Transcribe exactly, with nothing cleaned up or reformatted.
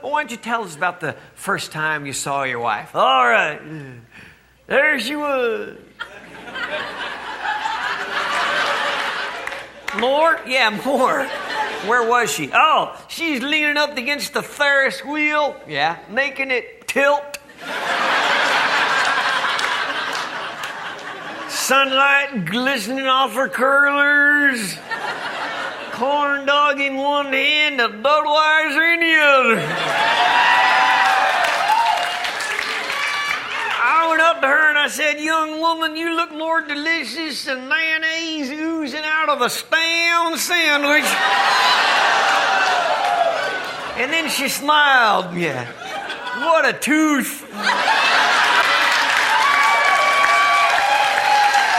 Well, why don't you tell us about the first time you saw your wife? All right. There she was. More? Yeah, more. Where was she? Oh, she's leaning up against the Ferris wheel. Yeah. Making it tilt. Sunlight glistening off her curlers. Corn dog in one hand, a Budweiser in the other. I went up to her and I said, young woman, you look more delicious than mayonnaise oozing out of a stay-on sandwich. And then she smiled. Yeah. What a tooth.